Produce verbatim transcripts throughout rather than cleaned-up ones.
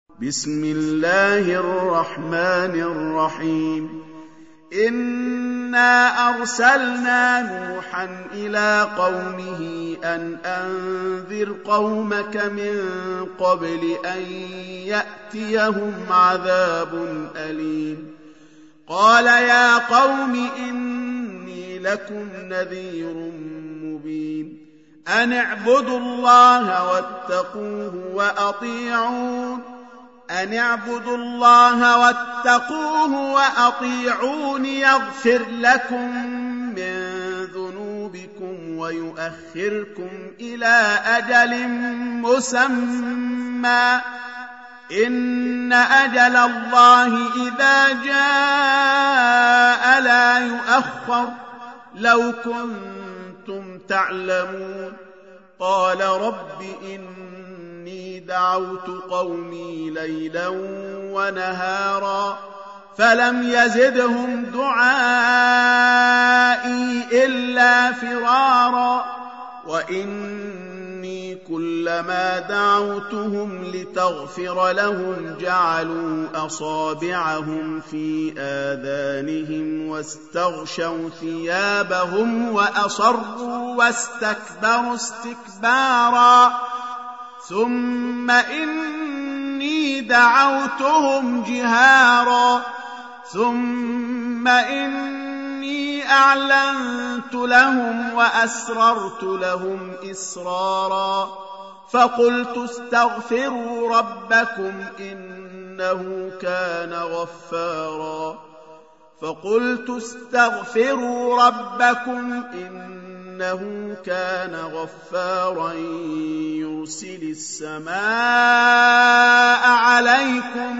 بسم الله الرحمن الرحيم. إنا أرسلنا نوحا إلى قومه أن أنذر قومك من قبل أن يأتيهم عذاب أليم. قال يا قوم إني لكم نذير مبين. أن اعبدوا الله واتقوه وأطيعون أن اعبدوا الله واتقوه وأطيعون يغفر لكم من ذنوبكم ويؤخركم إلى أجل مسمى إن أجل الله إذا جاء لا يؤخر لو كنتم تعلمون. قال رب إني دعوت قومي ليلا ونهارا فلم يزدهم دعائي إلا فرارا وإني كلما دعوتهم لتغفر لهم جعلوا أصابعهم في آذانهم واستغشوا ثيابهم وأصروا واستكبروا استكبارا ثم إني دعوتهم جهارا ثم إني أعلنت لهم وأسررت لهم إسرارا فقلت استغفروا ربكم إنه كان غفارا فقلت استغفروا ربكم إنه كان غفارا يرسل السماء عليكم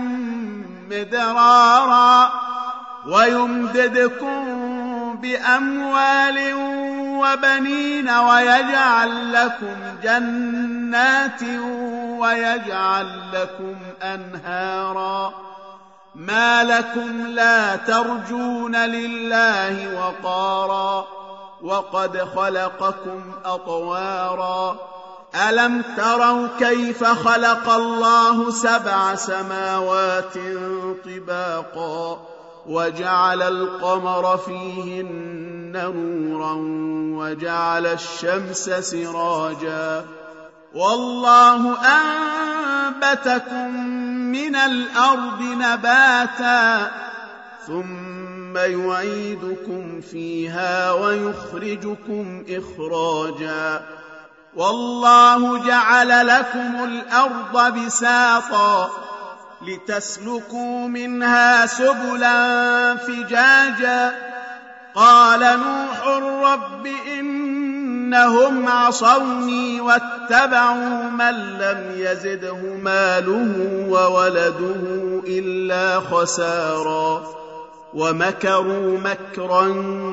مدرارا ويمددكم بأموال وبنين ويجعل لكم جنات ويجعل لكم أنهارا ما لكم لا ترجون لله وقارا وقد خلقكم أطوارا ألم تروا كيف خلق الله سبع سماوات طباقا وجعل القمر فيهن نورا وجعل الشمس سراجا والله أنبتكم من الأرض نباتا ثم يعيدكم فيها ويخرجكم إخراجا والله جعل لكم الأرض بساطا لتسلكوا منها سبلا فجاجا قال نوح رب إنهم عصوني واتبعوا من لم يزده ماله وولده إلا خسارا ومكروا مكرا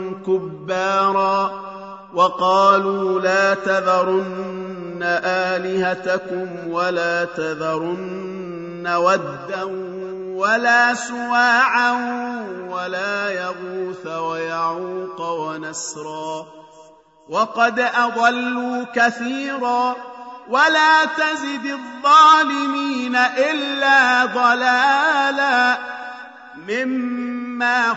كبارا وقالوا لا تذرن آلهتكم ولا تذرن ودا ولا سواعا ولا يغوث ويعوق ونسرا وقد أضلوا كثيرا ولا تزد الظالمين إلا ضلالا مما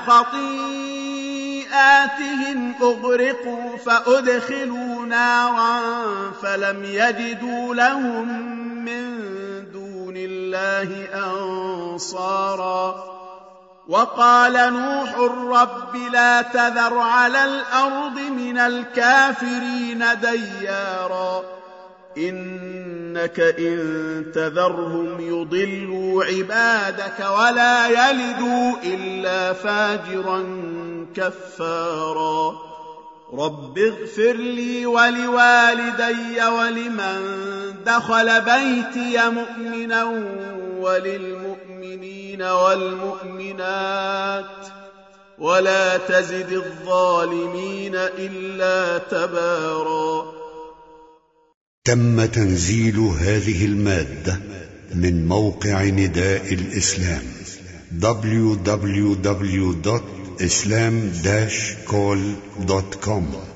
خطيئاتهم أغرقوا فأدخلوا نارا فلم يجدوا لهم من دون الله أنصارا وقال نوح رب لا تذر على الأرض من الكافرين ديارا إنك إن تذرهم يضلوا عبادك ولا يلدوا إلا فاجرا كفارا رب اغفر لي ولوالدي ولمن دخل بيتي مؤمنا وللمؤمنين والمؤمنات ولا تزد الظالمين إلا تبارا. تم تنزيل هذه المادة من موقع نداء الإسلام دبليو دبليو دبليو دوت إسلام داش كول دوت كوم.